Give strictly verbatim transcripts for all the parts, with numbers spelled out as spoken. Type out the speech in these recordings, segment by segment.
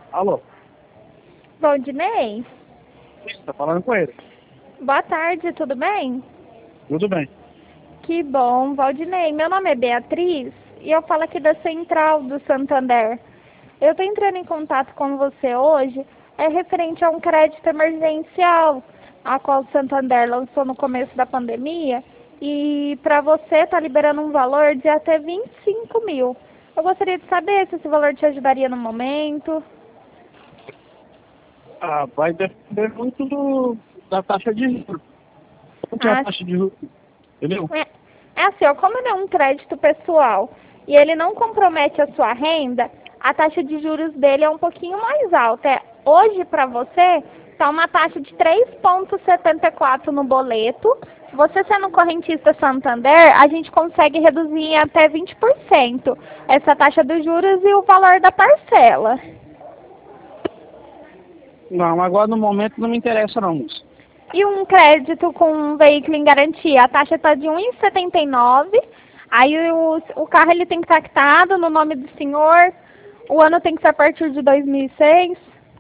Alô? Valdinei? Tá falando com ele. Boa tarde, tudo bem? Tudo bem. Que bom, Valdinei. Meu nome é Beatriz e eu falo aqui da Central do Santander. Eu estou entrando em contato com você hoje, é referente a um crédito emergencial, a qual o Santander lançou no começo da pandemia, e para você está liberando um valor de até vinte e cinco mil. Eu gostaria de saber se esse valor te ajudaria no momento. Ah, vai depender muito do, da taxa de juros. Quanto é a Ah, taxa de juros? Entendeu? É, é assim, ó, como ele é um crédito pessoal e ele não compromete a sua renda, a taxa de juros dele é um pouquinho mais alta. É, hoje, para você, está uma taxa de três vírgula setenta e quatro no boleto. Você sendo correntista Santander, a gente consegue reduzir em até vinte por cento essa taxa dos juros e o valor da parcela. Não, agora no momento não me interessa não, moço. E um crédito com um veículo em garantia, a taxa está de um vírgula setenta e nove. Aí o, o carro ele tem que estar quitado no nome do senhor. O ano tem que ser a partir de dois mil e seis.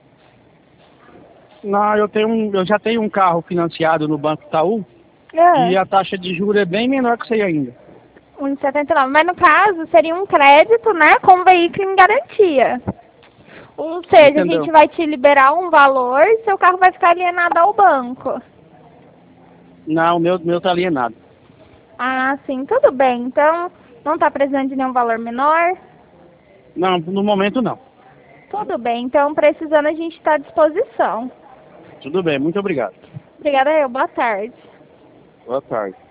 Não, eu, tenho um, eu já tenho um carro financiado no Banco Itaú e É, a taxa de juros é bem menor que isso aí ainda. um vírgula setenta e nove. Mas no caso seria um crédito, né, com veículo em garantia. Ou seja, a Entendeu? gente vai te liberar um valor e seu carro vai ficar alienado ao banco. Não, o meu, meu tá alienado. Ah, sim, tudo bem. Então, não está precisando de nenhum valor menor? Não, no momento não. Tudo bem. Então, precisando, a gente está à disposição. Tudo bem, muito obrigado. Obrigada eu. Boa tarde. Boa tarde.